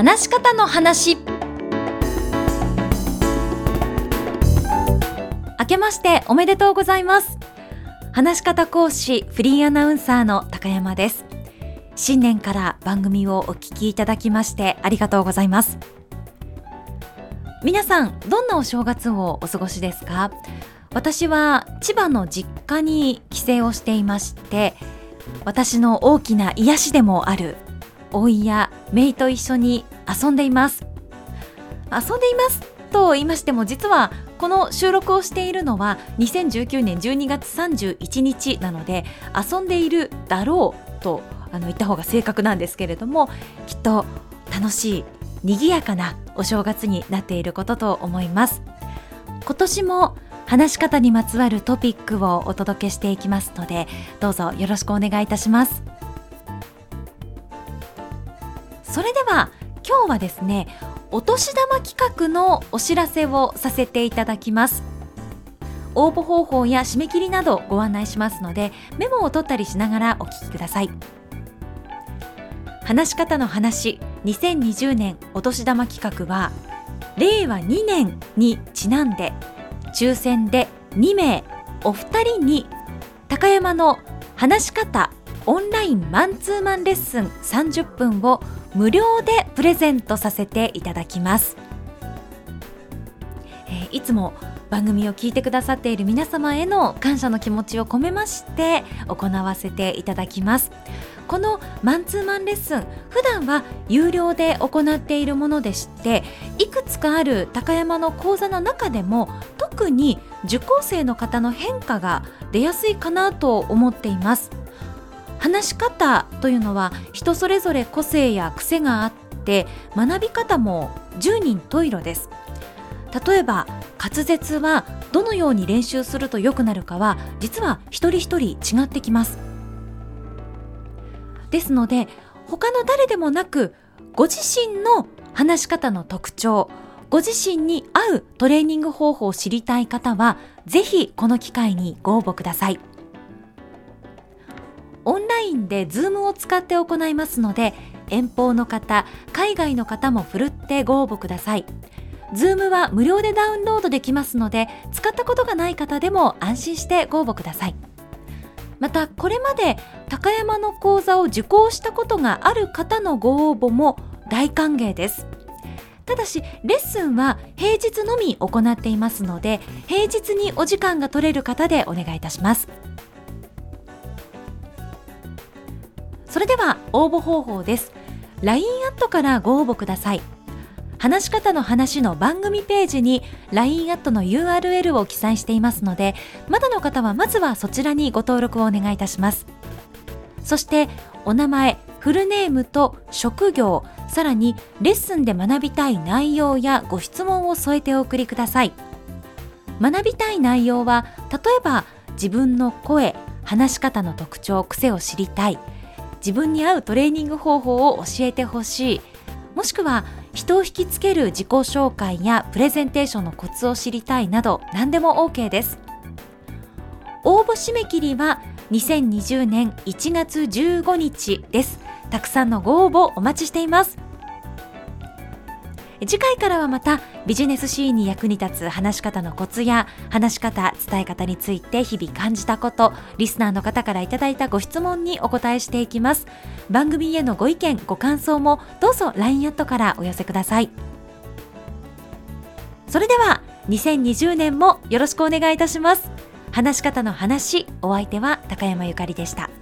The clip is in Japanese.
話し方の話。明けましておめでとうございます。話し方講師フリーアナウンサーの高山です。新年から番組をお聞きいただきましてありがとうございます。皆さんどんなお正月をお過ごしですか？私は千葉の実家に帰省をしていまして、私の大きな癒しでもある甥いや姪と一緒に遊んでいます。遊んでいますと言いましても、実はこの収録をしているのは2019年12月31日なので、遊んでいるだろうと言った方が正確なんですけれども、きっと楽しい賑やかなお正月になっていることと思います。今年も話し方にまつわるトピックをお届けしていきますので、どうぞよろしくお願いいたします。それでは今日はですね、お年玉企画のお知らせをさせていただきます。応募方法や締め切りなどご案内しますので、メモを取ったりしながらお聞きください。話し方の話2020年お年玉企画は、令和2年にちなんで抽選で2名お二人に高山の話し方オンラインマンツーマンレッスン30分を無料でプレゼントさせていただきます。いつも番組を聞いてくださっている皆様への感謝の気持ちを込めまして行わせていただきます。このマンツーマンレッスン、普段は有料で行っているものでして、いくつかある高山の講座の中でも特に受講生の方の変化が出やすいかなと思っています。話し方というのは人それぞれ個性や癖があって、学び方も十人十色です。例えば滑舌はどのように練習すると良くなるかは、実は一人一人違ってきます。ですので他の誰でもなく、ご自身の話し方の特徴、ご自身に合うトレーニング方法を知りたい方は、ぜひこの機会にご応募ください。オンラインで Zoom を使って行いますので、遠方の方、海外の方もふるってご応募ください。Zoom は無料でダウンロードできますので、使ったことがない方でも安心してご応募ください。またこれまで高山の講座を受講したことがある方のご応募も大歓迎です。ただしレッスンは平日のみ行っていますので、平日にお時間が取れる方でお願いいたします。それでは応募方法です。 LINE アットからご応募ください。話し方の話の番組ページに LINE アットの URL を記載していますので、まだの方はまずはそちらにご登録をお願いいたします。そしてお名前、フルネームと職業、さらにレッスンで学びたい内容やご質問を添えてお送りください。学びたい内容は、例えば自分の声、話し方の特徴、癖を知りたい、自分に合うトレーニング方法を教えてほしい、もしくは人を引きつける自己紹介やプレゼンテーションのコツを知りたいなど、何でも OK です。応募締め切りは2020年1月15日です。たくさんのご応募お待ちしています。次回からはまたビジネスシーンに役に立つ話し方のコツや話し方、伝え方について日々感じたこと、リスナーの方からいただいたご質問にお答えしていきます。番組へのご意見、ご感想もどうぞ LINE アットからお寄せください。それでは2020年もよろしくお願いいたします。話し方の話、お相手は高山ゆかりでした。